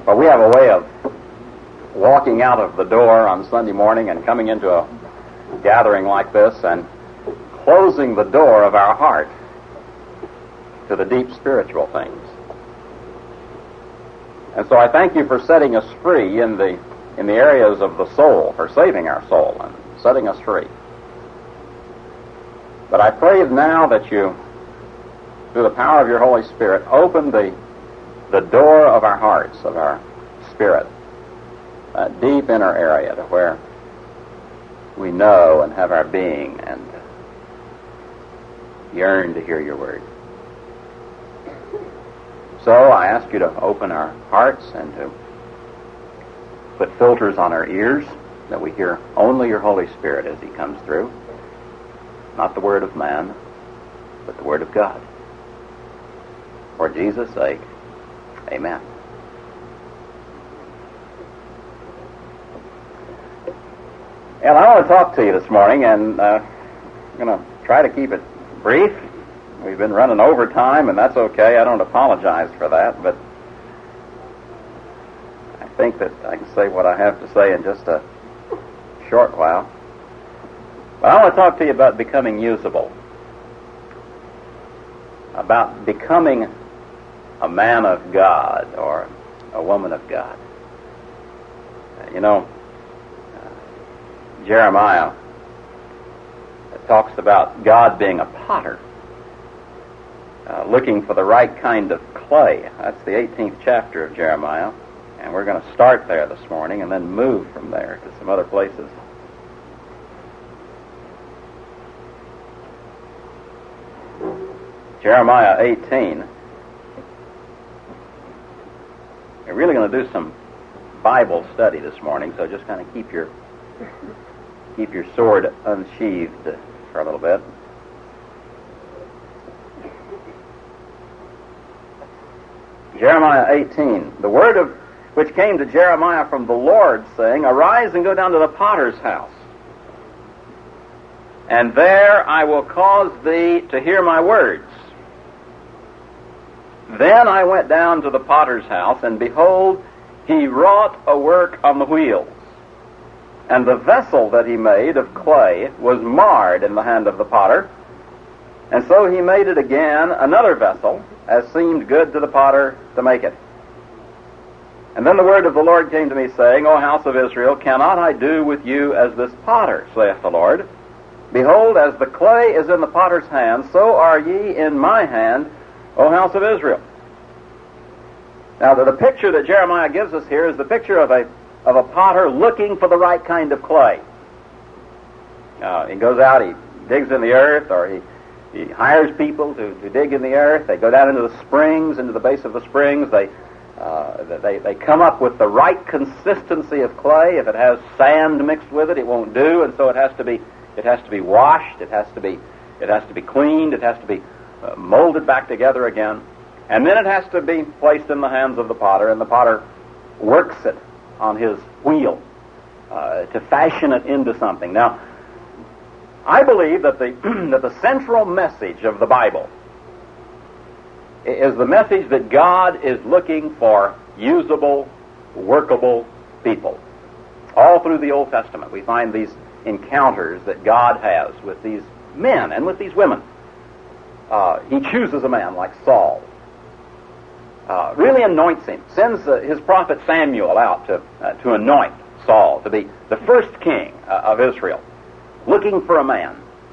But we have a way of walking out of the door on Sunday morning and coming into a gathering like this and closing the door of our heart to the deep spiritual things. And so I thank you for setting us free in the areas of the soul, for saving our soul and setting us free. But I pray now that you, through the power of your Holy Spirit, open the door of our hearts, of our spirit, that deep inner area to where we know and have our being and yearn to hear your word. So I ask you to open our hearts and to put filters on our ears that we hear only your Holy Spirit as he comes through. Not the word of man, but the word of God. For Jesus' sake, amen. And I want to talk to you this morning, and I'm going to try to keep it brief. We've been running overtime, and that's okay. I don't apologize for that, but I think that I can say what I have to say in just a short while. But I want to talk to you about becoming usable, about becoming a man of God or a woman of God. You know, Jeremiah talks about God being a potter, looking for the right kind of clay. That's the 18th chapter of Jeremiah, and we're going to start there this morning and then move from there to some other places. Jeremiah 18. We're really going to do some Bible study this morning, so just kind of keep your sword unsheathed for a little bit. Jeremiah 18. The word of which came to Jeremiah from the Lord, saying, Arise and go down to the potter's house, and there I will cause thee to hear my words. Then I went down to the potter's house, and behold, he wrought a work on the wheels. And the vessel that he made of clay was marred in the hand of the potter. And so he made it again another vessel, as seemed good to the potter to make it. And then the word of the Lord came to me, saying, O house of Israel, cannot I do with you as this potter, saith the Lord? Behold, as the clay is in the potter's hand, so are ye in my hand, O house of Israel. Now, the picture that Jeremiah gives us here is the picture of a potter looking for the right kind of clay. He goes out, he digs in the earth, or he hires people to dig in the earth. They go down into the springs, into the base of the springs. They come up with the right consistency of clay. If it has sand mixed with it, it won't do, and so it has to be washed. It has to be cleaned. It has to be molded back together again, and then it has to be placed in the hands of the potter, and the potter works it on his wheel to fashion it into something. Now, I believe that the central message of the Bible is the message that God is looking for usable, workable people. All through the Old Testament, we find these encounters that God has with these men and with these women. He chooses a man like Saul, really anoints him, sends his prophet Samuel out to anoint Saul to be the first king of Israel, looking for a man.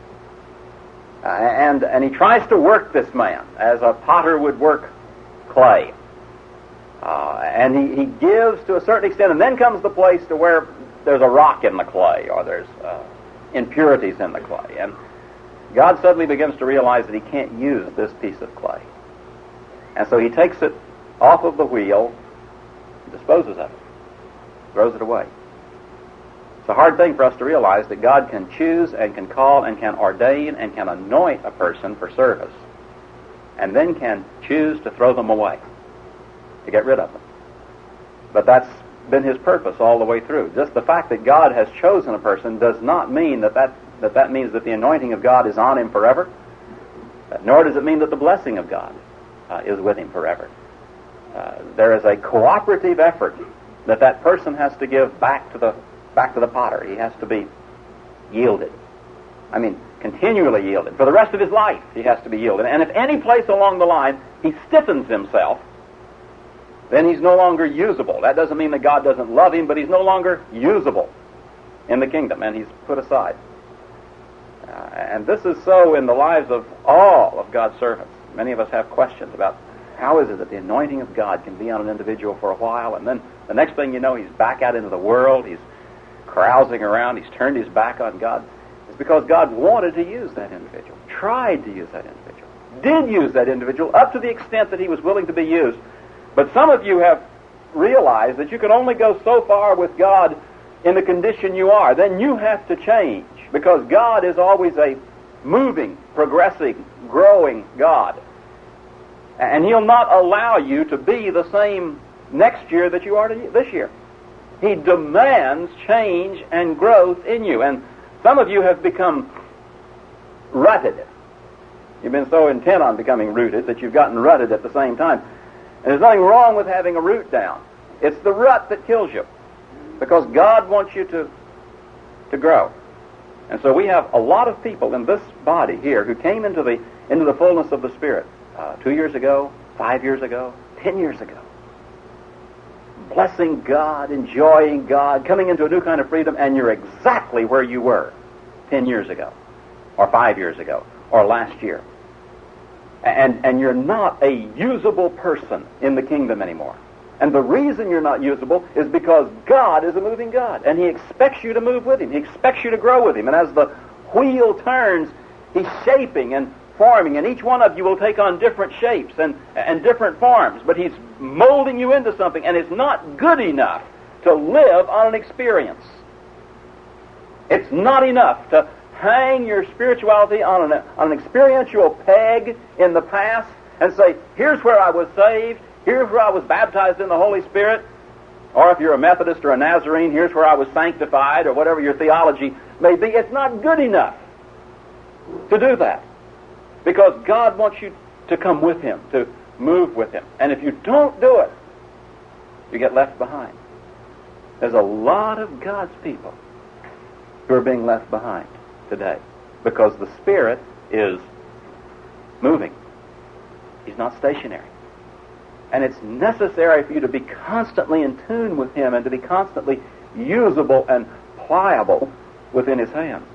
And he tries to work this man as a potter would work clay. And he gives to a certain extent, and then comes the place to where there's a rock in the clay, or there's impurities in the clay. And God suddenly begins to realize that he can't use this piece of clay. And so he takes it off of the wheel, disposes of it, throws it away. It's a hard thing for us to realize that God can choose and can call and can ordain and can anoint a person for service, and then can choose to throw them away, to get rid of them. But that's been his purpose all the way through. Just the fact that God has chosen a person does not mean that means that the anointing of God is on him forever, nor does it mean that the blessing of God is with him forever. There is a cooperative effort that person has to give back to the potter. He has to be yielded. I mean, continually yielded. For the rest of his life, he has to be yielded. And if any place along the line he stiffens himself, then he's no longer usable. That doesn't mean that God doesn't love him, but he's no longer usable in the kingdom, and he's put aside. And this is so in the lives of all of God's servants. Many of us have questions about how is it that the anointing of God can be on an individual for a while, and then the next thing you know, he's back out into the world, he's carousing around, he's turned his back on God. It's because God wanted to use that individual, tried to use that individual, did use that individual up to the extent that he was willing to be used. But some of you have realized that you can only go so far with God in the condition you are. Then you have to change, because God is always a moving, progressing, growing God. And he'll not allow you to be the same next year that you are this year. He demands change and growth in you. And some of you have become rutted. You've been so intent on becoming rooted that you've gotten rutted at the same time. And there's nothing wrong with having a root down. It's the rut that kills you, because God wants you to grow. And so we have a lot of people in this body here who came into the fullness of the Spirit 2 years ago, 5 years ago, 10 years ago. Blessing God, enjoying God, coming into a new kind of freedom, and you're exactly where you were 10 years ago, or 5 years ago, or last year. And you're not a usable person in the kingdom anymore. And the reason you're not usable is because God is a moving God, and he expects you to move with him. He expects you to grow with him. And as the wheel turns, he's shaping and forming, and each one of you will take on different shapes and different forms, but he's molding you into something, and it's not good enough to live on an experience. It's not enough to hang your spirituality on an experiential peg in the past and say, here's where I was saved, here's where I was baptized in the Holy Spirit, or if you're a Methodist or a Nazarene, here's where I was sanctified, or whatever your theology may be. It's not good enough to do that, because God wants you to come with him, to move with him. And if you don't do it, you get left behind. There's a lot of God's people who are being left behind today, because the Spirit is moving. He's not stationary. And it's necessary for you to be constantly in tune with him and to be constantly usable and pliable within his hand.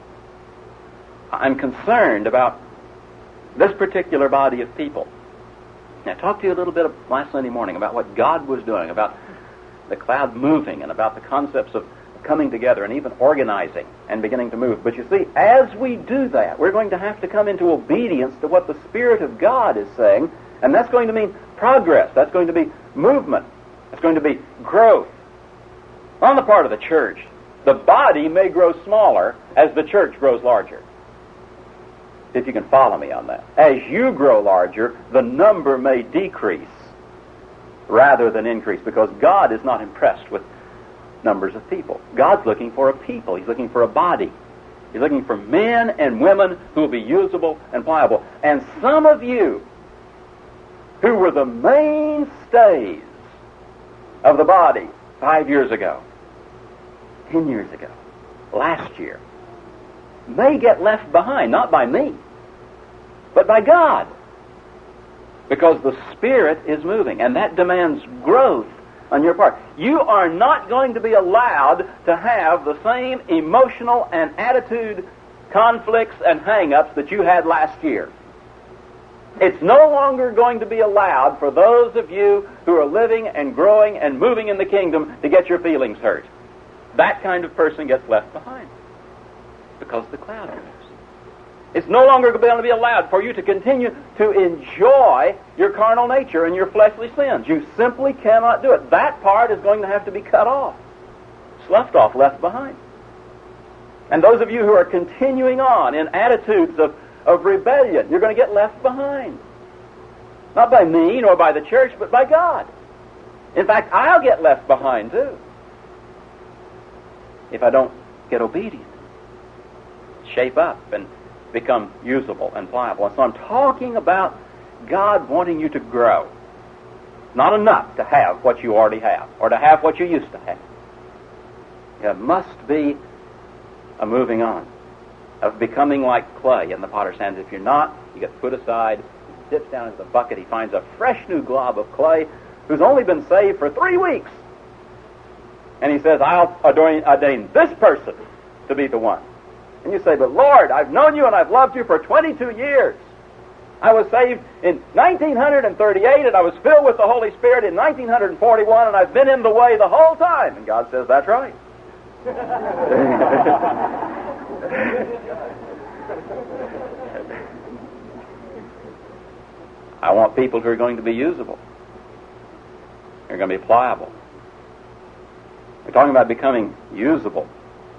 I'm concerned about this particular body of people. Now, I talked to you a little bit last Sunday morning about what God was doing, about the cloud moving, and about the concepts of coming together and even organizing and beginning to move. But you see, as we do that, we're going to have to come into obedience to what the Spirit of God is saying, and that's going to mean progress. That's going to be movement. That's going to be growth. On the part of the church, the body may grow smaller as the church grows larger. If you can follow me on that. As you grow larger, the number may decrease rather than increase, because God is not impressed with numbers of people. God's looking for a people. He's looking for a body. He's looking for men and women who will be usable and pliable. And some of you who were the mainstays of the body 5 years ago, 10 years ago, last year, may get left behind, not by me, but by God. Because the Spirit is moving, and that demands growth on your part. You are not going to be allowed to have the same emotional and attitude conflicts and hang-ups that you had last year. It's no longer going to be allowed for those of you who are living and growing and moving in the kingdom to get your feelings hurt. That kind of person gets left behind because the cloud moves. It's no longer going to be allowed for you to continue to enjoy your carnal nature and your fleshly sins. You simply cannot do it. That part is going to have to be cut off, sloughed off, left behind. And those of you who are continuing on in attitudes of rebellion, you're going to get left behind. Not by me nor by the church, but by God. In fact, I'll get left behind too if I don't get obedient, shape up, and become usable and pliable. And so I'm talking about God wanting you to grow. not enough to have what you already have, or to have what you used to have. There must be a moving on, of becoming like clay in the potter's hands. If you're not, you get put aside. He dips down into the bucket. He finds a fresh new glob of clay who's only been saved for 3 weeks. And he says, I'll ordain this person to be the one. And you say, but Lord, I've known you and I've loved you for 22 years. I was saved in 1938 and I was filled with the Holy Spirit in 1941 and I've been in the way the whole time. And God says, that's right. I want people who are going to be usable. They're going to be pliable. We're talking about becoming usable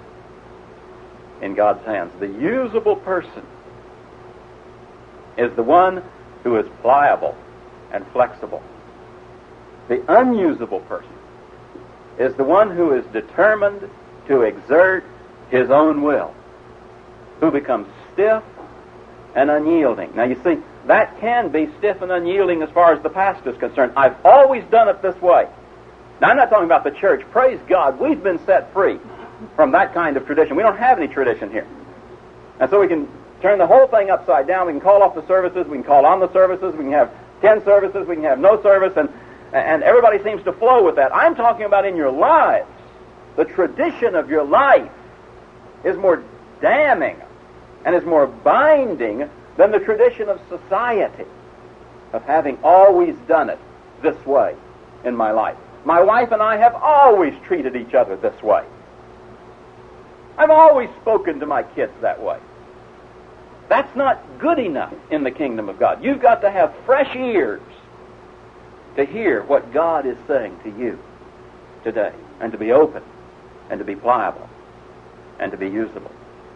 in God's hands. The usable person is the one who is pliable and flexible. The unusable person is the one who is determined to exert his own will, who becomes stiff and unyielding. Now you see, that can be stiff and unyielding as far as the past is concerned. I've always done it this way. Now I'm not talking about the church. Praise God, we've been set free from that kind of tradition. We don't have any tradition here. And so we can turn the whole thing upside down. We can call off the services. We can call on the services. We can have 10 services. We can have no service. And everybody seems to flow with that. I'm talking about in your lives. The tradition of your life is more damning and is more binding than the tradition of society, of having always done it this way in my life. My wife and I have always treated each other this way. I've always spoken to my kids that way. That's not good enough in the kingdom of God. You've got to have fresh ears to hear what God is saying to you today, and to be open, and to be pliable, and to be usable.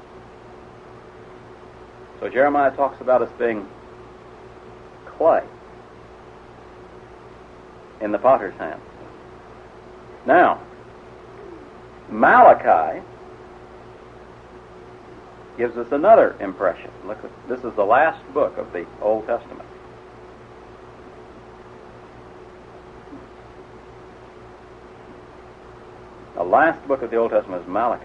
So Jeremiah talks about us being clay in the potter's hand. Now, Malachi gives us another impression. Look, this is the last book of the Old Testament. The last book of the Old Testament is Malachi.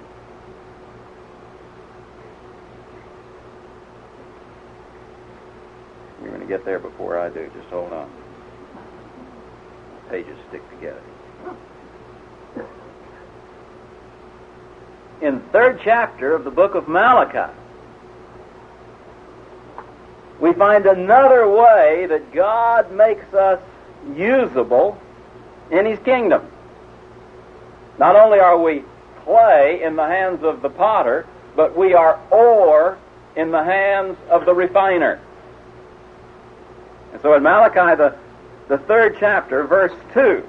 You're going to get there before I do. Just hold on. Pages stick together. In the 3rd chapter of the book of Malachi, we find another way that God makes us usable in His kingdom. Not only are we clay in the hands of the potter, but we are ore in the hands of the refiner. And so in Malachi, the 3rd chapter, verse 2,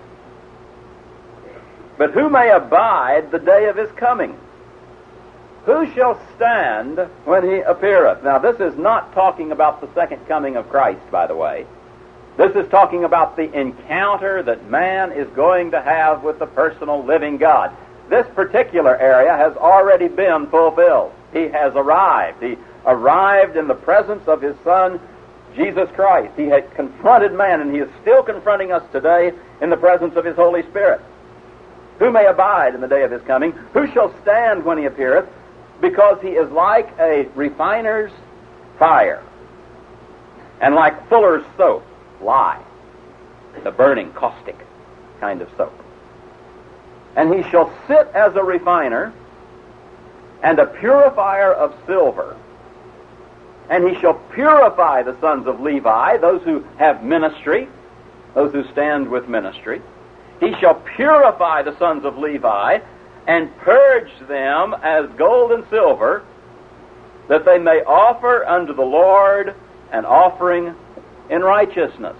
but who may abide the day of His coming? Who shall stand when He appeareth? Now, this is not talking about the second coming of Christ, by the way. This is talking about the encounter that man is going to have with the personal living God. This particular area has already been fulfilled. He has arrived. He arrived in the presence of His Son, Jesus Christ. He had confronted man, and He is still confronting us today in the presence of His Holy Spirit. Who may abide in the day of His coming? Who shall stand when He appeareth? Because He is like a refiner's fire, and like fuller's soap, lye, the burning, caustic kind of soap. And He shall sit as a refiner and a purifier of silver. And He shall purify the sons of Levi, those who have ministry, those who stand with ministry. He shall purify the sons of Levi and purge them as gold and silver, that they may offer unto the Lord an offering in righteousness.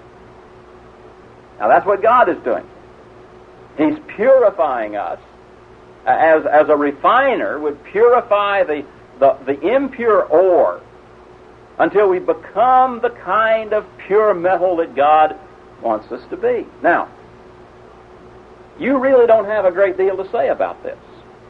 Now that's what God is doing. He's purifying us as a refiner would purify the impure ore until we become the kind of pure metal that God wants us to be. Now, you really don't have a great deal to say about this.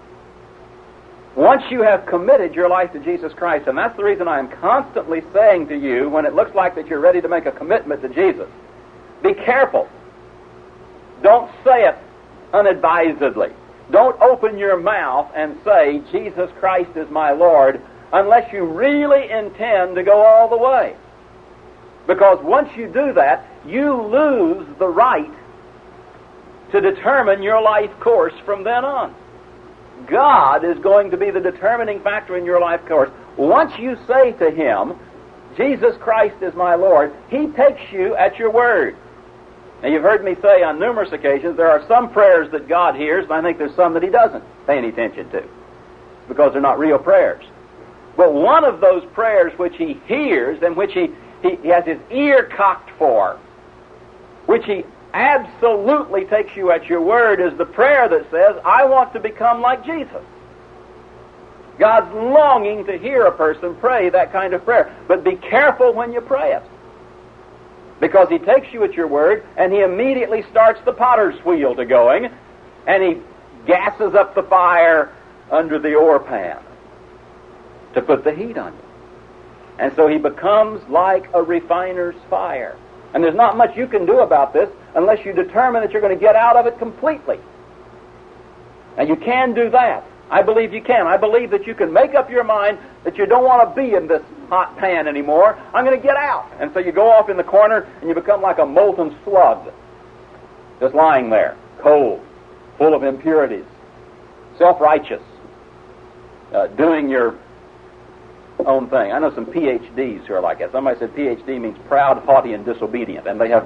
Once you have committed your life to Jesus Christ, and that's the reason I am constantly saying to you, when it looks like that you're ready to make a commitment to Jesus, Be careful. Don't say it unadvisedly. Don't open your mouth and say, Jesus Christ is my Lord, unless you really intend to go all the way. Because once you do that, you lose the right to determine your life course from then on. God is going to be the determining factor in your life course. Once you say to Him, Jesus Christ is my Lord, He takes you at your word. Now, you've heard me say on numerous occasions, there are some prayers that God hears, and I think there's some that He doesn't pay any attention to, because they're not real prayers. But one of those prayers which He hears, and which He has His ear cocked for, which He absolutely takes you at your word, is the prayer that says, I want to become like Jesus. God's longing to hear a person pray that kind of prayer. But be careful when you pray it, because He takes you at your word, and He immediately starts the potter's wheel to going, and He gasses up the fire under the ore pan to put the heat on you. And so He becomes like a refiner's fire. And there's not much you can do about this unless you determine that you're going to get out of it completely. And you can do that. I believe you can. I believe that you can make up your mind that you don't want to be in this hot pan anymore. I'm going to get out. And so you go off in the corner and you become like a molten slug, just lying there, cold, full of impurities, self-righteous, doing your own thing. I know some PhDs who are like that. Somebody said PhD means proud, haughty, and disobedient. And they have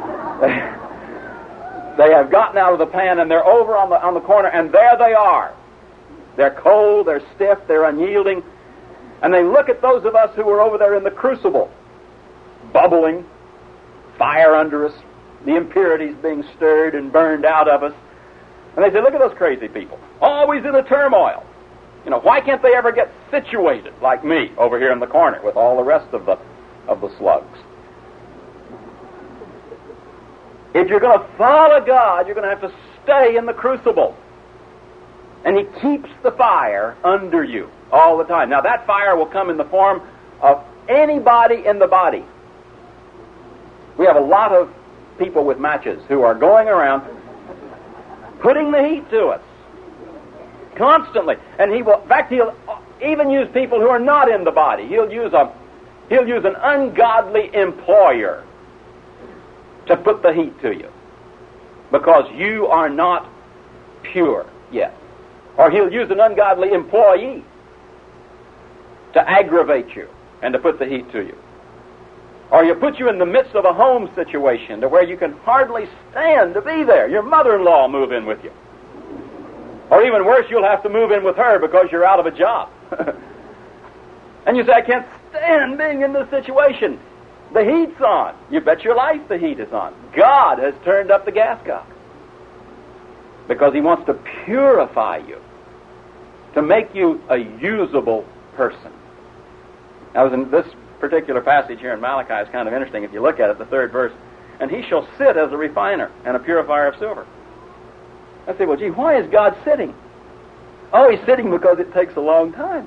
gotten out of the pan, and they're over on the corner, and there they are. They're cold, they're stiff, they're unyielding. And they look at those of us who are over there in the crucible, bubbling, fire under us, the impurities being stirred and burned out of us. And they say, look at those crazy people, always in a turmoil. You know, why can't they ever get situated like me over here in the corner with all the rest of the slugs? If you're going to follow God, you're going to have to stay in the crucible. And He keeps the fire under you all the time. Now, that fire will come in the form of anybody in the body. We have a lot of people with matches who are going around putting the heat to us constantly. And He will, in fact, He'll even use people who are not in the body. He'll use an ungodly employer to put the heat to you, because you are not pure yet. Or He'll use an ungodly employee to aggravate you and to put the heat to you. Or He'll put you in the midst of a home situation to where you can hardly stand to be there. Your mother-in-law will move in with you. Or even worse, you'll have to move in with her because you're out of a job. And you say, I can't stand being in this situation. The heat's on. You bet your life the heat is on. God has turned up the gas cock, because He wants to purify you, to make you a usable person. Now, in this particular passage here in Malachi is kind of interesting. If you look at it, the third verse, and He shall sit as a refiner and a purifier of silver. I say, well, gee, why is God sitting? Oh, He's sitting because it takes a long time.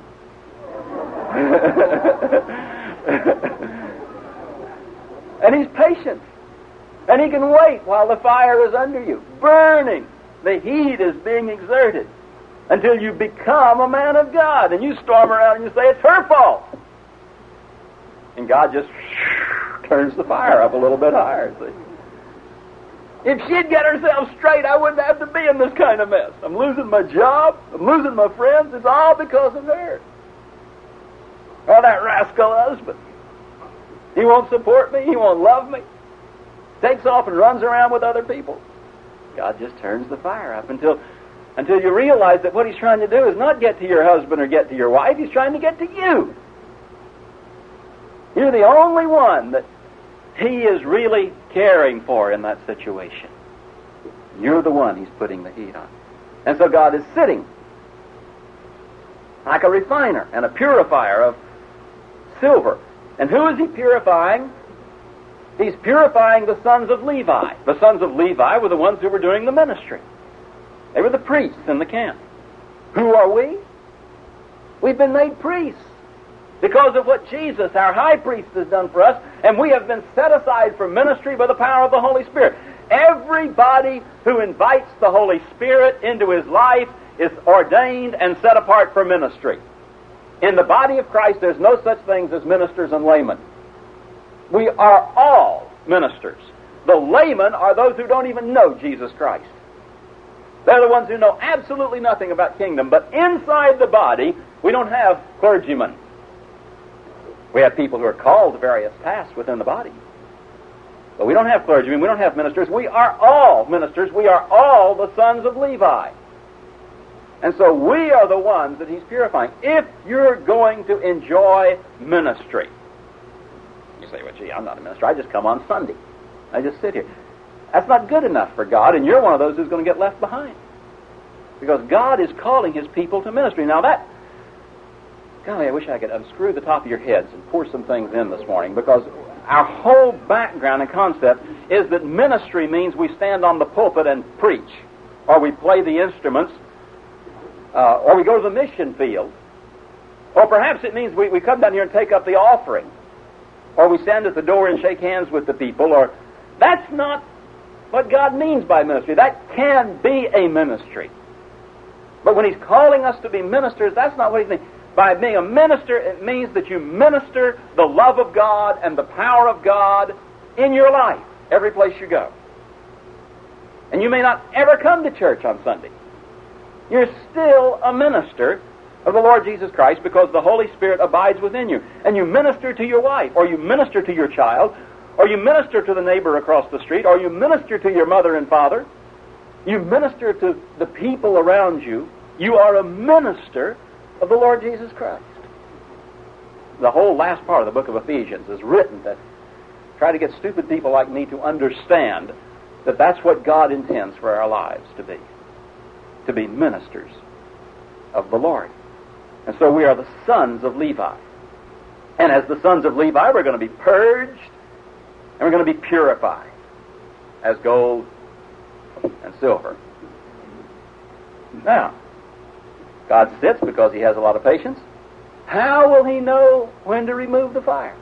And He's patient. And He can wait while the fire is under you, burning. The heat is being exerted until you become a man of God. And you storm around and you say, it's her fault. And God just turns the fire up a little bit higher, see. If she'd get herself straight, I wouldn't have to be in this kind of mess. I'm losing my job. I'm losing my friends. It's all because of her. Or that rascal husband. He won't support me. He won't love me. Takes off and runs around with other people. God just turns the fire up until you realize that what He's trying to do is not get to your husband or get to your wife. He's trying to get to you. You're the only one that He is really caring for in that situation. You're the one He's putting the heat on. And so God is sitting like a refiner and a purifier of silver. And who is He purifying? He's purifying the sons of Levi. The sons of Levi were the ones who were doing the ministry. They were the priests in the camp. Who are we? We've been made priests because of what Jesus, our high priest, has done for us, and we have been set aside for ministry by the power of the Holy Spirit. Everybody who invites the Holy Spirit into his life is ordained and set apart for ministry. In the body of Christ, there's no such things as ministers and laymen. We are all ministers. The laymen are those who don't even know Jesus Christ. They're the ones who know absolutely nothing about kingdom. But inside the body, we don't have clergymen. We have people who are called to various tasks within the body. But we don't have clergymen. We don't have ministers. We are all ministers. We are all the sons of Levi. And so we are the ones that he's purifying. If you're going to enjoy ministry, you say, well, gee, I'm not a minister. I just come on Sunday. I just sit here. That's not good enough for God, and you're one of those who's going to get left behind. Because God is calling his people to ministry. Now that, golly, I wish I could unscrew the top of your heads and pour some things in this morning, because our whole background and concept is that ministry means we stand on the pulpit and preach, or we play the instruments, or we go to the mission field, or perhaps it means we come down here and take up the offering, or we stand at the door and shake hands with the people, or that's not what God means by ministry. That can be a ministry. But when he's calling us to be ministers, that's not what he means. By being a minister, it means that you minister the love of God and the power of God in your life, every place you go. And you may not ever come to church on Sunday. You're still a minister of the Lord Jesus Christ because the Holy Spirit abides within you. And you minister to your wife, or you minister to your child, or you minister to the neighbor across the street, or you minister to your mother and father. You minister to the people around you. You are a minister of the Lord Jesus Christ. The whole last part of the book of Ephesians is written to try to get stupid people like me to understand that that's what God intends for our lives to be ministers of the Lord. And so we are the sons of Levi. And as the sons of Levi, we're going to be purged and we're going to be purified as gold and silver. Now, God sits because he has a lot of patience. How will he know when to remove the fire?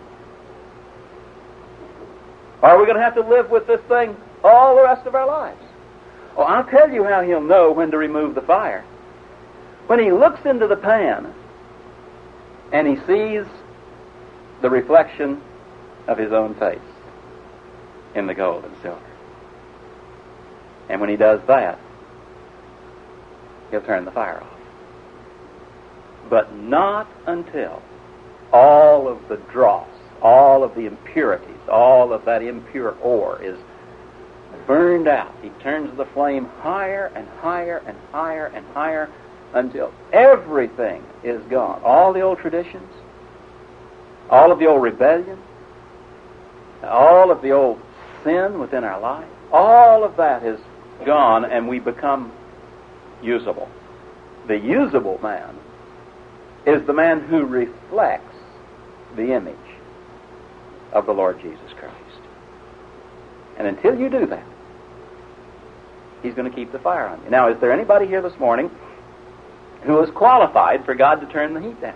Are we going to have to live with this thing all the rest of our lives? Oh, I'll tell you how he'll know when to remove the fire. When he looks into the pan and he sees the reflection of his own face in the gold and silver. And when he does that, he'll turn the fire off. But not until all of the dross, all of the impurities, all of that impure ore is burned out. He turns the flame higher and higher and higher and higher until everything is gone. All the old traditions, all of the old rebellion, all of the old sin within our life, all of that is gone and we become usable. The usable man is the man who reflects the image of the Lord Jesus Christ. And until you do that, he's going to keep the fire on you. Now, is there anybody here this morning who is qualified for God to turn the heat down?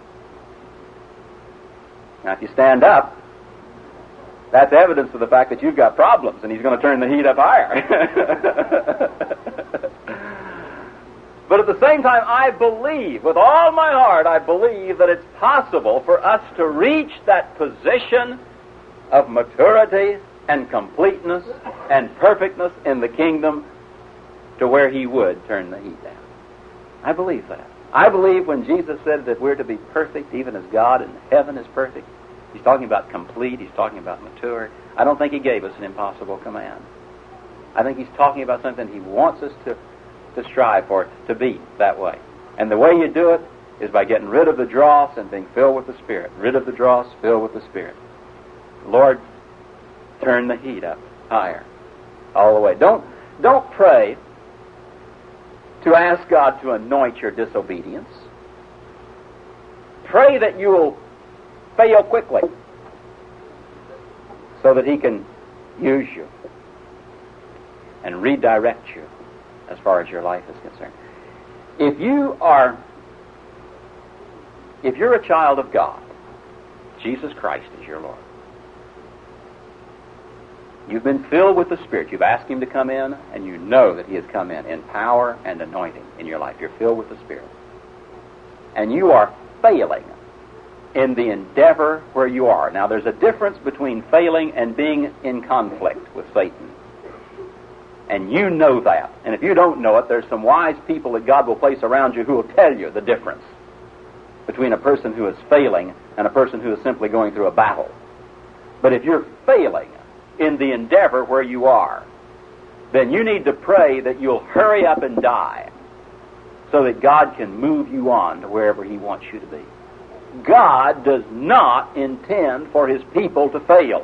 Now, if you stand up, that's evidence of the fact that you've got problems, and he's going to turn the heat up higher. But at the same time, I believe, with all my heart, I believe that it's possible for us to reach that position of maturity and completeness and perfectness in the kingdom to where he would turn the heat down. I believe that. I believe when Jesus said that we're to be perfect even as God in heaven is perfect, he's talking about complete, he's talking about mature. I don't think he gave us an impossible command. I think he's talking about something he wants us to strive for, to be that way. And the way you do it is by getting rid of the dross and being filled with the Spirit. Rid of the dross, filled with the Spirit. Lord, turn the heat up higher all the way. Don't pray to ask God to anoint your disobedience. Pray that you will fail quickly so that he can use you and redirect you as far as your life is concerned. If you're a child of God, Jesus Christ is your Lord. You've been filled with the Spirit. You've asked Him to come in, and you know that He has come in power and anointing in your life. You're filled with the Spirit. And you are failing in the endeavor where you are. Now, there's a difference between failing and being in conflict with Satan. And you know that. And if you don't know it, there's some wise people that God will place around you who will tell you the difference between a person who is failing and a person who is simply going through a battle. But if you're failing in the endeavor where you are, then you need to pray that you'll hurry up and die so that God can move you on to wherever He wants you to be. God does not intend for His people to fail.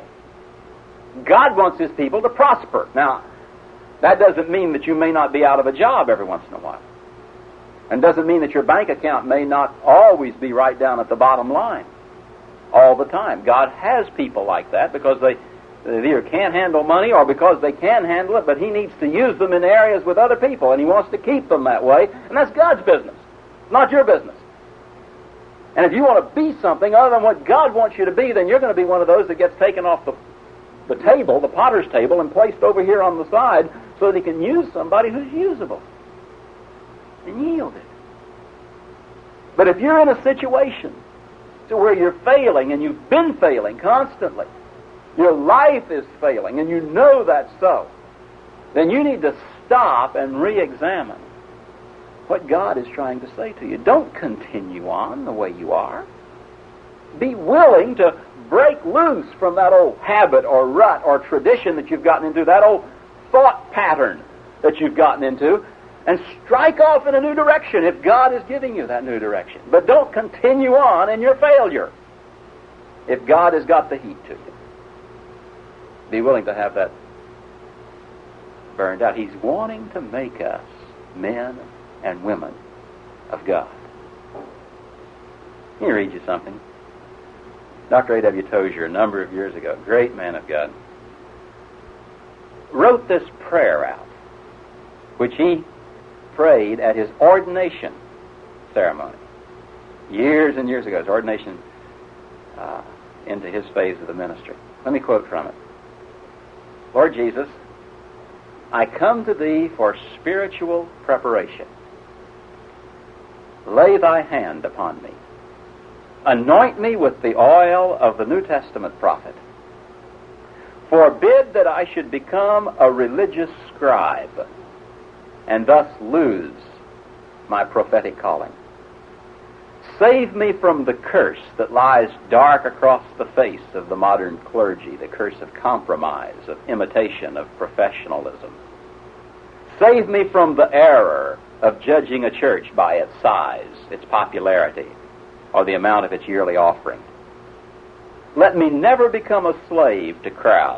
God wants His people to prosper. Now, that doesn't mean that you may not be out of a job every once in a while. And doesn't mean that your bank account may not always be right down at the bottom line all the time. God has people like that because they either can't handle money or because they can handle it, but He needs to use them in areas with other people, and He wants to keep them that way, and that's God's business, not your business. And if you want to be something other than what God wants you to be, then you're going to be one of those that gets taken off the table, the potter's table, and placed over here on the side so that He can use somebody who's usable and yielded. But if you're in a situation to where you're failing, and you've been failing constantly, your life is failing, and you know that's so, then you need to stop and re-examine what God is trying to say to you. Don't continue on the way you are. Be willing to break loose from that old habit or rut or tradition that you've gotten into, that old thought pattern that you've gotten into, and strike off in a new direction if God is giving you that new direction. But don't continue on in your failure if God has got the heat to you. Be willing to have that burned out. He's wanting to make us men and women of God. Let me read you something. Dr. A.W. Tozier, a number of years ago, great man of God, wrote this prayer out, which he prayed at his ordination ceremony years and years ago, his ordination into his phase of the ministry. Let me quote from it. Lord Jesus, I come to Thee for spiritual preparation. Lay Thy hand upon me. Anoint me with the oil of the New Testament prophet. Forbid that I should become a religious scribe and thus lose my prophetic calling. Save me from the curse that lies dark across the face of the modern clergy, the curse of compromise, of imitation, of professionalism. Save me from the error of judging a church by its size, its popularity, or the amount of its yearly offering. Let me never become a slave to crowds.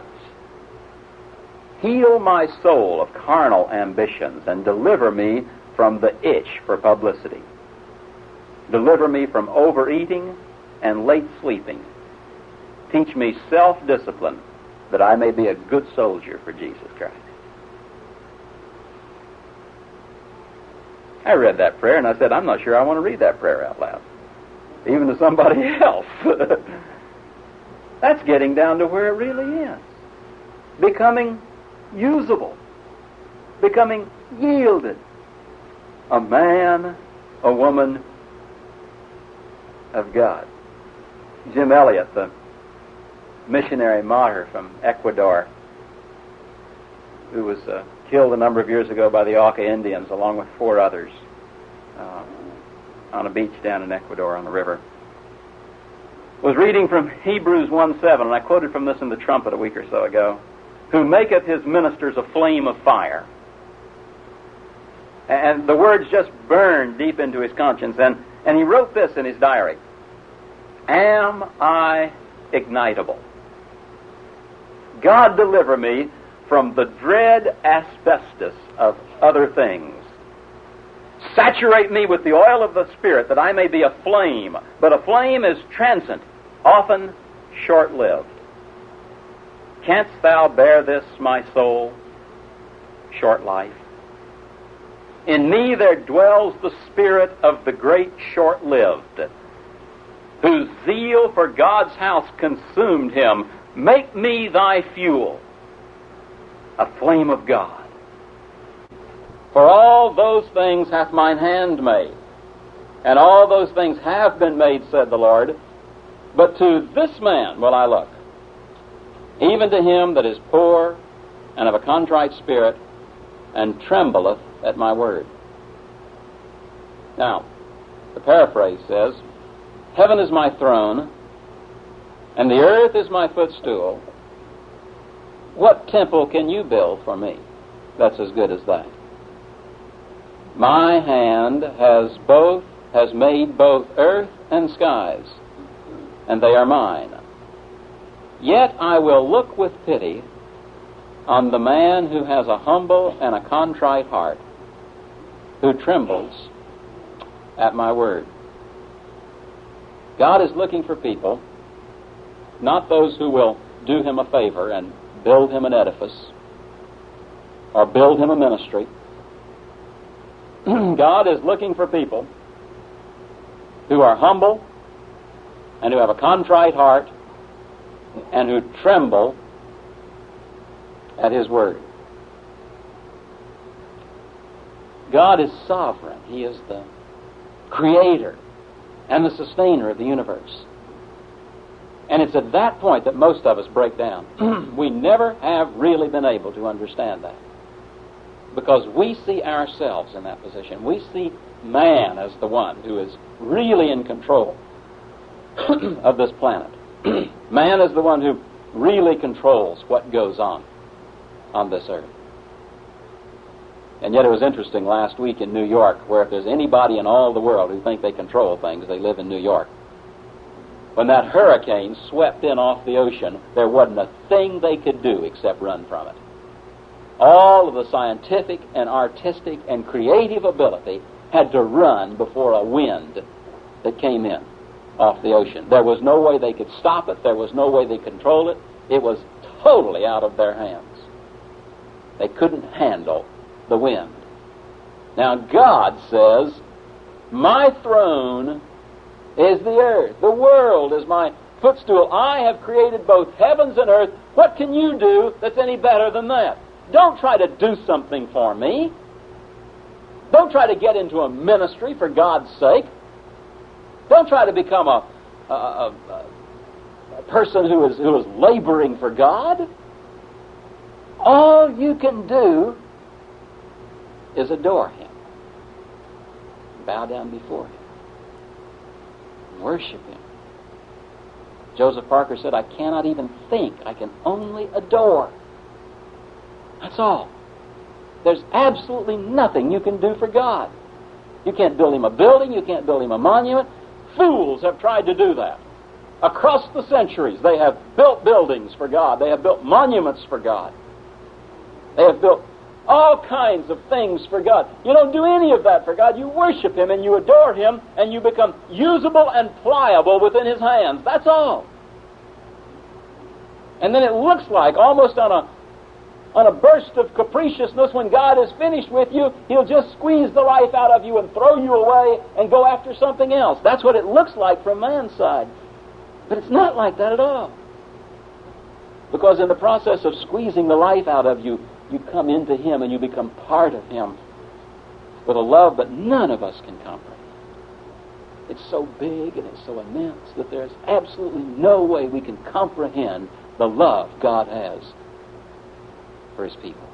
Heal my soul of carnal ambitions and deliver me from the itch for publicity. Deliver me from overeating and late sleeping. Teach me self-discipline that I may be a good soldier for Jesus Christ. I read that prayer and I said, I'm not sure I want to read that prayer out loud, even to somebody else. That's getting down to where it really is. Becoming usable. Becoming yielded. A man, a woman of God. Jim Elliot, the missionary martyr from Ecuador, who was killed a number of years ago by the Auca Indians along with 4 others on a beach down in Ecuador on the river, was reading from Hebrews 1:7, and I quoted from this in the trumpet a week or so ago, who maketh his ministers a flame of fire. And the words just burned deep into his conscience, and he wrote this in his diary: Am I ignitable? God deliver me from the dread asbestos of other things. Saturate me with the oil of the Spirit that I may be a flame. But a flame is transient, often short-lived. Canst thou bear this, my soul? Short life. In me there dwells the spirit of the great short-lived, whose zeal for God's house consumed him. Make me thy fuel, a flame of God. For all those things hath mine hand made, and all those things have been made, said the Lord. But to this man will I look, even to him that is poor and of a contrite spirit, and trembleth at my word. Now, the paraphrase says, heaven is my throne, and the earth is my footstool. What temple can you build for me that's as good as that? My hand has made both earth and skies, and they are mine. Yet I will look with pity on the man who has a humble and a contrite heart, who trembles at my word. God is looking for people, not those who will do him a favor and build him an edifice or build him a ministry. God is looking for people who are humble and who have a contrite heart and who tremble at his word. God is sovereign. He is the creator and the sustainer of the universe. And it's at that point that most of us break down. We never have really been able to understand that, because we see ourselves in that position. We see man as the one who is really in control of this planet. Man is the one who really controls what goes on this earth. And yet it was interesting last week in New York, where if there's anybody in all the world who think they control things, they live in New York. When that hurricane swept in off the ocean, there wasn't a thing they could do except run from it. All of the scientific and artistic and creative ability had to run before a wind that came in off the ocean. There was no way they could stop it. There was no way they could control it. It was totally out of their hands. They couldn't handle the wind. Now God says, my throne is the earth. The world is my footstool. I have created both heavens and earth. What can you do that's any better than that? Don't try to do something for me. Don't try to get into a ministry for God's sake. Don't try to become a person who is laboring for God. All you can do is adore him. Bow down before him. Worship him. Joseph Parker said, I cannot even think. I can only adore. That's all. There's absolutely nothing you can do for God. You can't build him a building. You can't build him a monument. Fools have tried to do that. Across the centuries, they have built buildings for God. They have built monuments for God. They have built all kinds of things for God. You don't do any of that for God. You worship him and you adore him and you become usable and pliable within his hands. That's all. And then it looks like, almost on a burst of capriciousness, when God is finished with you, he'll just squeeze the life out of you and throw you away and go after something else. That's what it looks like from man's side. But it's not like that at all. Because in the process of squeezing the life out of you, you come into him and you become part of him with a love that none of us can comprehend. It's so big and it's so immense that there's absolutely no way we can comprehend the love God has for his people.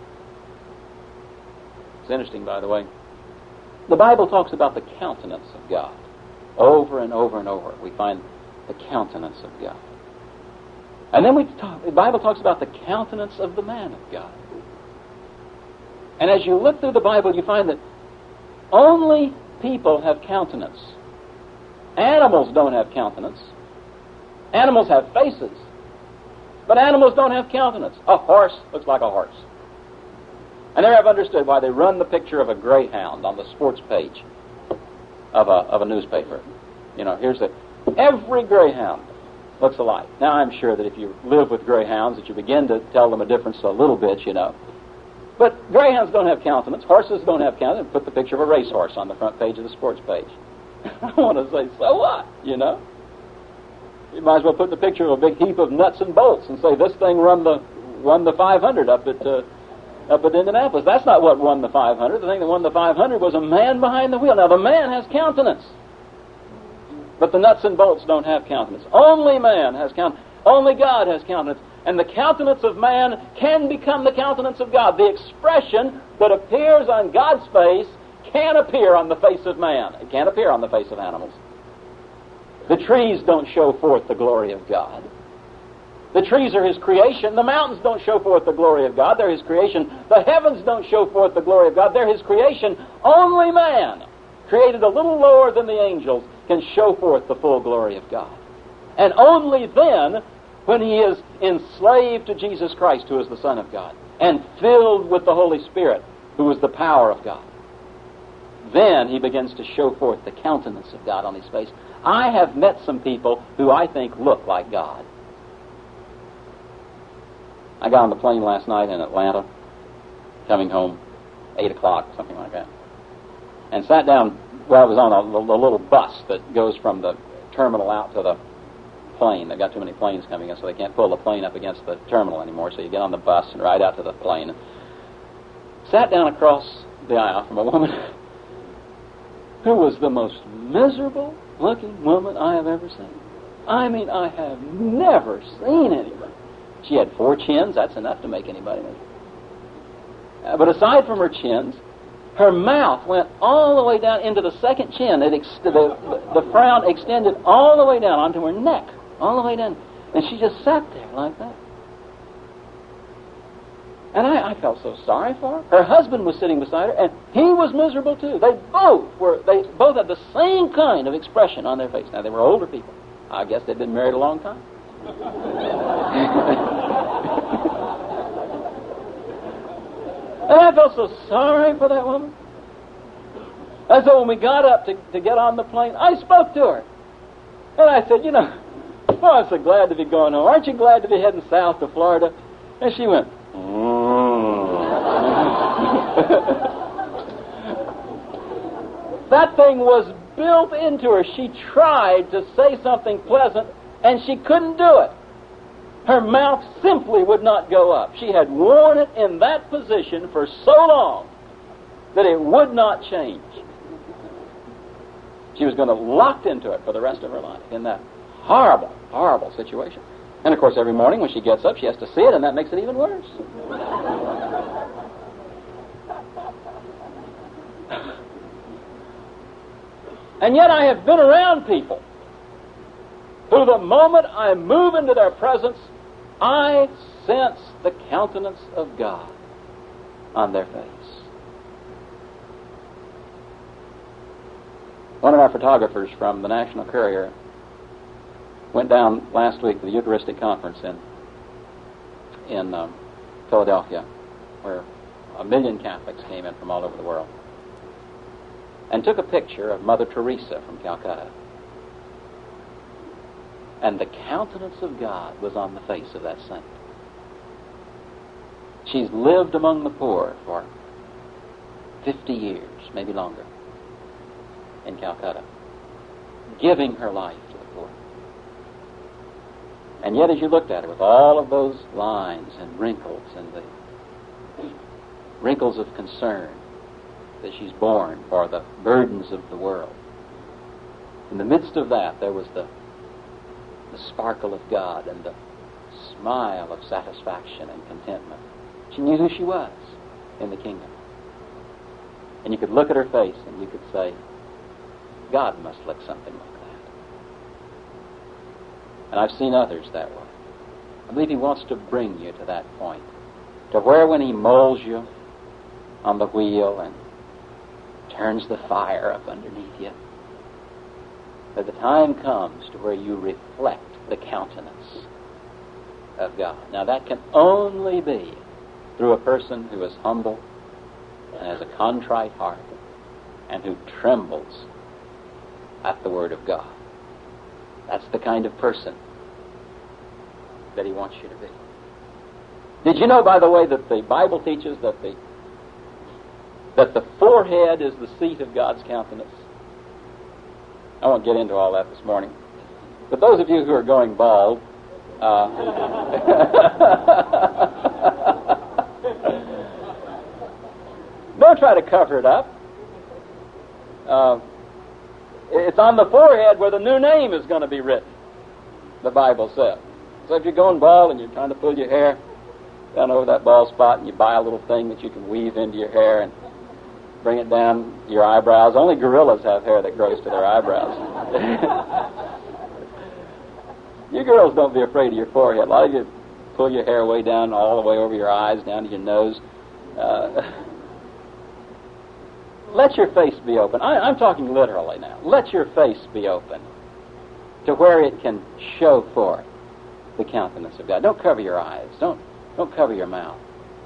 It's interesting, by the way. The Bible talks about the countenance of God. Over and over and over, we find the countenance of God. And then the Bible talks about the countenance of the man of God. And as you look through the Bible, you find that only people have countenance. Animals don't have countenance. Animals have faces. But animals don't have countenance. A horse looks like a horse. I never have understood why they run the picture of a greyhound on the sports page of a newspaper. You know, every greyhound looks alike. Now, I'm sure that if you live with greyhounds, that you begin to tell them a difference a little bit, you know. But greyhounds don't have countenance. Horses don't have countenance. Put the picture of a racehorse on the front page of the sports page. I want to say, so what, you know? You might as well put the picture of a big heap of nuts and bolts and say, this thing won the 500 up at Indianapolis. That's not what won the 500. The thing that won the 500 was a man behind the wheel. Now, the man has countenance, but the nuts and bolts don't have countenance. Only man has countenance. Only God has countenance. And the countenance of man can become the countenance of God. The expression that appears on God's face can appear on the face of man. It can't appear on the face of animals. The trees don't show forth the glory of God. The trees are His creation. The mountains don't show forth the glory of God. They're His creation. The heavens don't show forth the glory of God. They're His creation. Only man, created a little lower than the angels, can show forth the full glory of God. And only then, when he is enslaved to Jesus Christ, who is the Son of God, and filled with the Holy Spirit, who is the power of God, then he begins to show forth the countenance of God on his face. I have met some people who I think look like God. I got on the plane last night in Atlanta, coming home, 8 o'clock, something like that, and sat down. Well, I was on a little bus that goes from the terminal out to the plane. They've got too many planes coming in, so they can't pull the plane up against the terminal anymore, so you get on the bus and ride out to the plane. Sat down across the aisle from a woman who was the most miserable-looking woman I have ever seen. I mean, I have never seen anybody. She had 4 chins. That's enough to make anybody miserable. But aside from her chins, her mouth went all the way down into the second chin. The frown extended all the way down onto her neck, all the way down. And she just sat there like that. And I felt so sorry for her. Her husband was sitting beside her, and he was miserable too. They both had the same kind of expression on their face. Now, they were older people. I guess they'd been married a long time. And I felt so sorry for that woman. And so when we got up to get on the plane, I spoke to her. And I said, I'm so glad to be going home. Aren't you glad to be heading south to Florida? And she went, That thing was built into her. She tried to say something pleasant, and she couldn't do it. Her mouth simply would not go up. She had worn it in that position for so long that it would not change. She was going to locked into it for the rest of her life in that horrible, horrible situation. And, of course, every morning when she gets up, she has to see it, and that makes it even worse. And yet I have been around people who, the moment I move into their presence, I sense the countenance of God on their face. One of our photographers from the National Courier went down last week to the Eucharistic Conference in Philadelphia, where 1 million Catholics came in from all over the world, and took a picture of Mother Teresa from Calcutta. And the countenance of God was on the face of that saint. She's lived among the poor for 50 years, maybe longer, in Calcutta, giving her life to the poor. And yet as you looked at her with all of those lines and wrinkles and the wrinkles of concern that she's borne for the burdens of the world, in the midst of that there was the sparkle of God and the smile of satisfaction and contentment. She knew who she was in the kingdom. And you could look at her face and you could say, God must look something like that. And I've seen others that way. I believe He wants to bring you to that point, to where when He molds you on the wheel and turns the fire up underneath you, that the time comes to where you reflect the countenance of God. Now that can only be through a person who is humble and has a contrite heart and who trembles at the Word of God. That's the kind of person that He wants you to be. Did you know, by the way, that the Bible teaches that the forehead is the seat of God's countenance? I won't get into all that this morning. But those of you who are going bald, don't try to cover it up. It's on the forehead where the new name is going to be written, the Bible says. So if you're going bald and you're trying to pull your hair down over that bald spot, and you buy a little thing that you can weave into your hair and bring it down your eyebrows. Only gorillas have hair that grows to their eyebrows. You girls, don't be afraid of your forehead. A lot of you pull your hair way down, all the way over your eyes, down to your nose. Let your face be open. I'm talking literally now. Let your face be open to where it can show forth the countenance of God. Don't cover your eyes. Don't cover your mouth.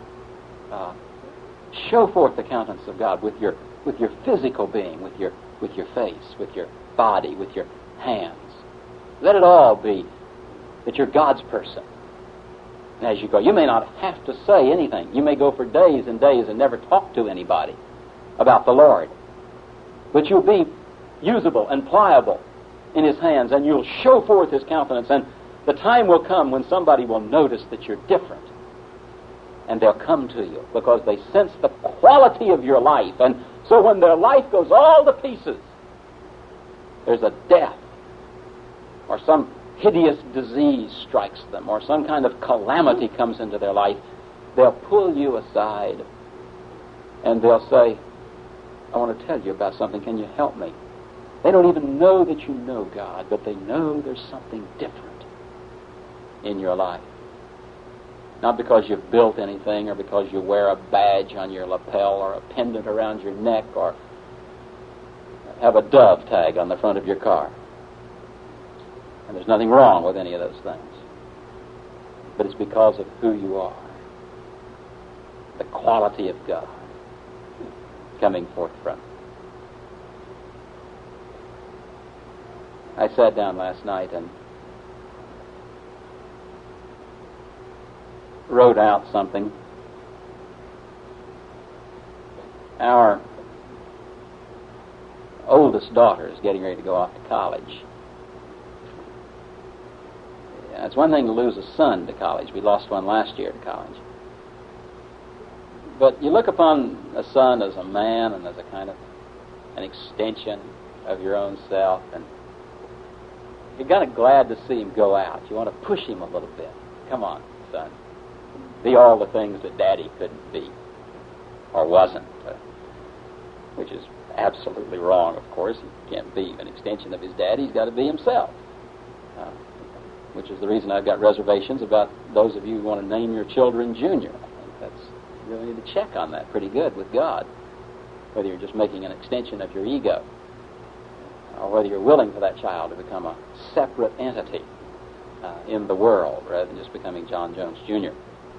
Show forth the countenance of God with your physical being, with your face, with your body, with your hands. Let it all be that you're God's person. And as you go, you may not have to say anything. You may go for days and days and never talk to anybody about the Lord. But you'll be usable and pliable in His hands, and you'll show forth His countenance, and the time will come when somebody will notice that you're different. And they'll come to you because they sense the quality of your life. And so when their life goes all to pieces, there's a death, or some hideous disease strikes them, or some kind of calamity comes into their life, they'll pull you aside and they'll say, I want to tell you about something. Can you help me? They don't even know that you know God, but they know there's something different in your life. Not because you've built anything, or because you wear a badge on your lapel, or a pendant around your neck, or have a dove tag on the front of your car. And there's nothing wrong with any of those things. But it's because of who you are. The quality of God coming forth from. I sat down last night and wrote out something. Our oldest daughter is getting ready to go off to college. It's one thing to lose a son to college. We lost one last year to college. But you look upon a son as a man and as a kind of an extension of your own self, and you're kind of glad to see him go out. You want to push him a little bit. Come on, son. Be all the things that Daddy couldn't be or wasn't, which is absolutely wrong, of course. He can't be an extension of his daddy. He's got to be himself, which is the reason I've got reservations about those of you who want to name your children Junior. I think you really need to check on that pretty good with God, whether you're just making an extension of your ego or whether you're willing for that child to become a separate entity in the world rather than just becoming John Jones Jr.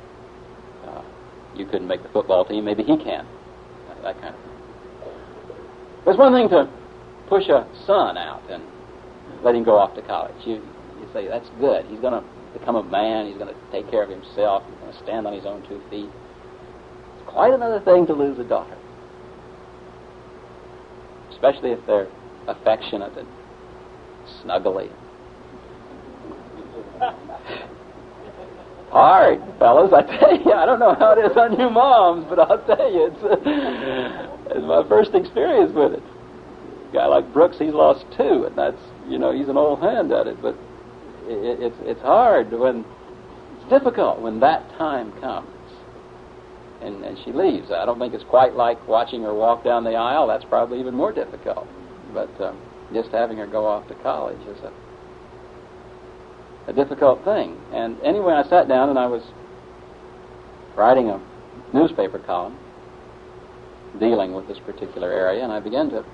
You couldn't make the football team, maybe he can. That kind of thing. There's one thing to push a son out and let him go off to college. You say, that's good. He's going to become a man. He's going to take care of himself. He's going to stand on his own 2 feet. It's quite another thing to lose a daughter, especially if they're affectionate and snuggly. Hard, fellas, I tell you. I don't know how it is on you moms, but I'll tell you, it's my first experience with it. A guy like Brooks, he's lost 2, and that's, he's an old hand at it, but it's hard when, it's difficult when that time comes and she leaves. I don't think it's quite like watching her walk down the aisle. That's probably even more difficult. But just having her go off to college is a difficult thing. And anyway, I sat down and I was writing a newspaper column dealing with this particular area, and I began to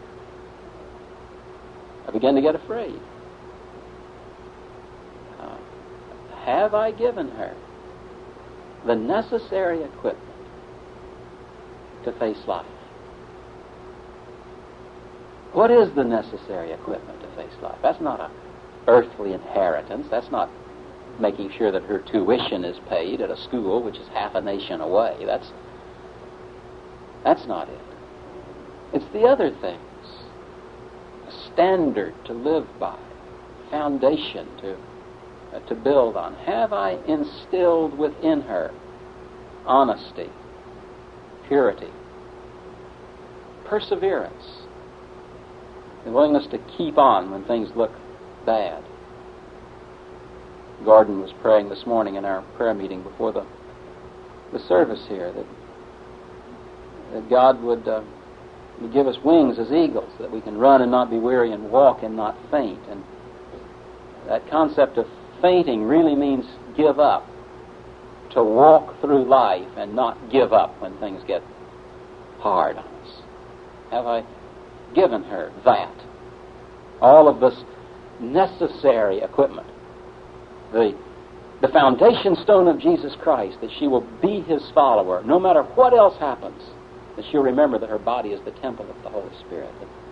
get afraid. Have I given her the necessary equipment to face life? What is the necessary equipment to face life? That's not an earthly inheritance. That's not making sure that her tuition is paid at a school which is half a nation away. That's not it. It's the other things. A standard to live by. foundation to build on? Have I instilled within her honesty, purity, perseverance, the willingness to keep on when things look bad? Gordon was praying this morning in our prayer meeting before the service here that God would give us wings as eagles, that we can run and not be weary and walk and not faint. And that concept of fainting really means give up, to walk through life and not give up when things get hard on us. Have I given her that? All of this necessary equipment. The foundation stone of Jesus Christ, that she will be His follower, no matter what else happens, that she'll remember that her body is the temple of the Holy Spirit.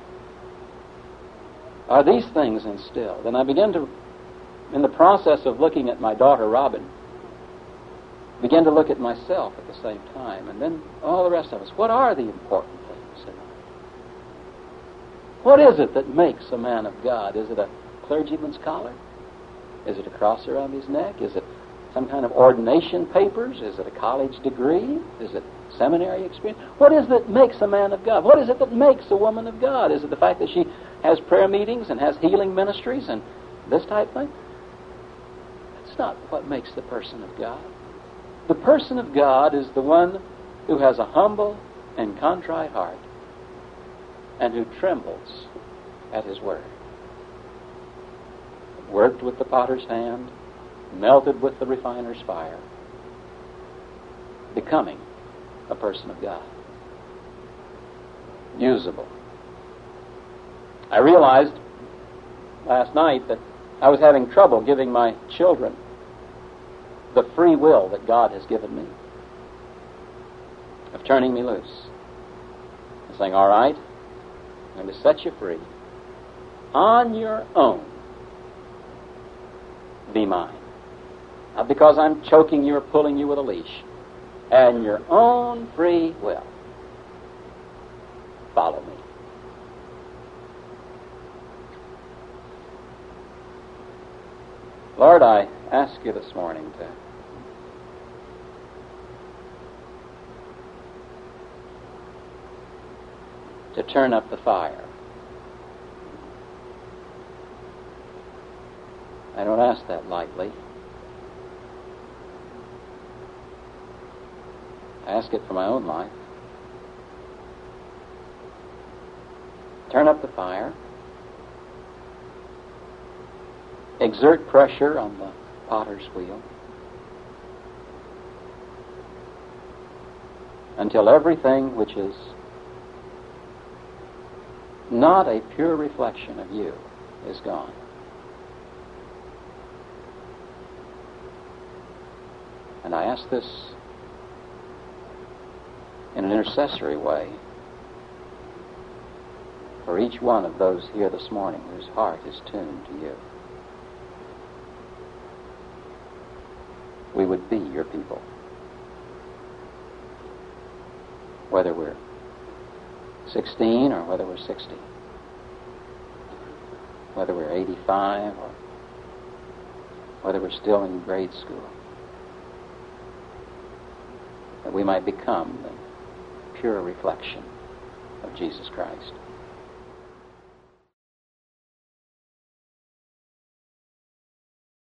Are these things instilled? And I began to, in the process of looking at my daughter Robin, begin to look at myself at the same time, and then all the rest of us. What are the important things in life? What is it that makes a man of God? Is it a clergyman's collar? Is it a cross around his neck? Is it some kind of ordination papers? Is it a college degree? Is it seminary experience? What is it that makes a man of God? What is it that makes a woman of God? Is it the fact that she has prayer meetings and has healing ministries and this type thing? That's not what makes the person of God. The person of God is the one who has a humble and contrite heart and who trembles at His word. Worked with the potter's hand, melted with the refiner's fire, becoming a person of God. Usable. I realized last night that I was having trouble giving my children the free will that God has given me, of turning me loose and saying, all right, I'm going to set you free. On your own, be mine. Not because I'm choking you or pulling you with a leash. And your own free will. Follow me. Lord, I ask you this morning to turn up the fire. I don't ask that lightly. I ask it for my own life. Turn up the fire. Exert pressure on the potter's wheel until everything which is not a pure reflection of you is gone. And I ask this in an intercessory way for each one of those here this morning whose heart is tuned to you. We would be your people. Whether we're 16 or whether we're 60. Whether we're 85 or whether we're still in grade school. That we might become the pure reflection of Jesus Christ.